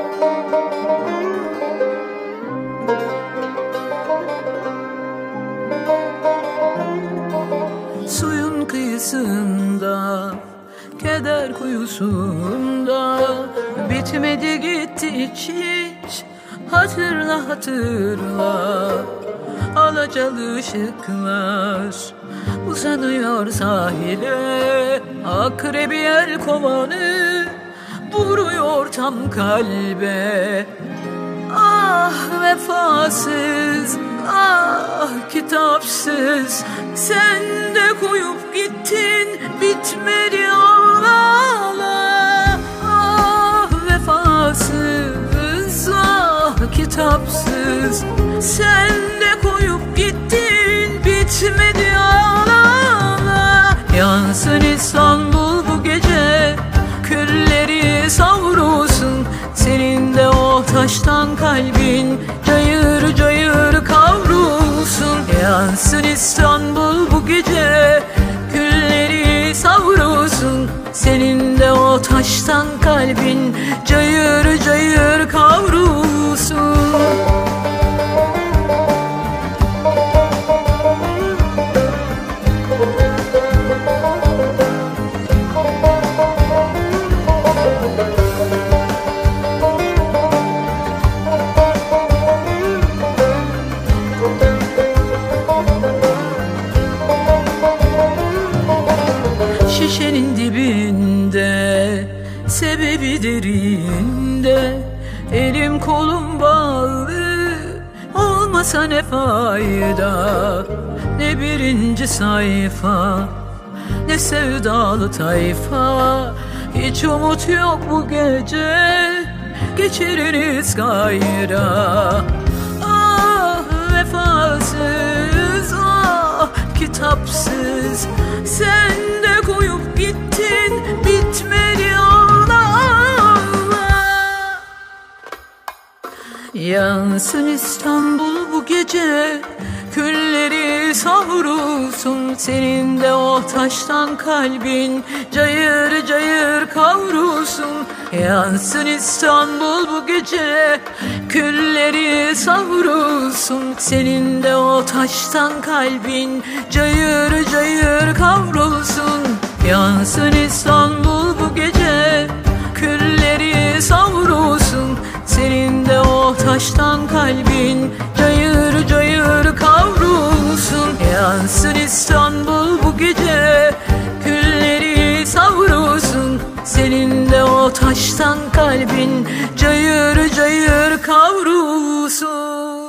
Suyun kıyısında, keder kuyusunda, bitmedi gitti hiç, hatırla hatırla. Alacalı ışıklar uzanıyor sahile, akrebi el kovanı vuruyor tam kalbe. Ah vefasız, ah kitapsız, sen de koyup gittin, bitmedi ağla. Ah vefasız, ah kitapsız, sen de koyup gittin, bitmedi ağla. Yansın İstanbul bu gece, külleri savrulsun, senin de o taştan kalbin cayır cayır kavrulsun. Yansın İstanbul bu gece, külleri savrulsun, senin de o taştan kalbin cayır cayır kavrulsun. Şişenin dibinde, sebebi derinde, elim kolum bağlı, olmasa ne fayda. Ne birinci sayfa, ne sevdalı tayfa, hiç umut yok bu gece, geçiriniz gayra. Ah vefasız, ah kitapsız, sen de koyup gittin, bitmedi ağla. Yansın İstanbul bu gece, külleri savrulsun, senin de o taştan kalbin cayır cayır kavrulsun. Yansın İstanbul bu gece, külleri savrulsun, senin de o taştan kalbin cayır cayır kavrulsun. Yansın İstanbul bu gece, külleri savrulsun, senin de o taştan kalbin cayır cayır kavrulsun. Yansın İstanbul bu gece, külleri savrulsun, senin de o taştan kalbin cayır cayır kavrulsun.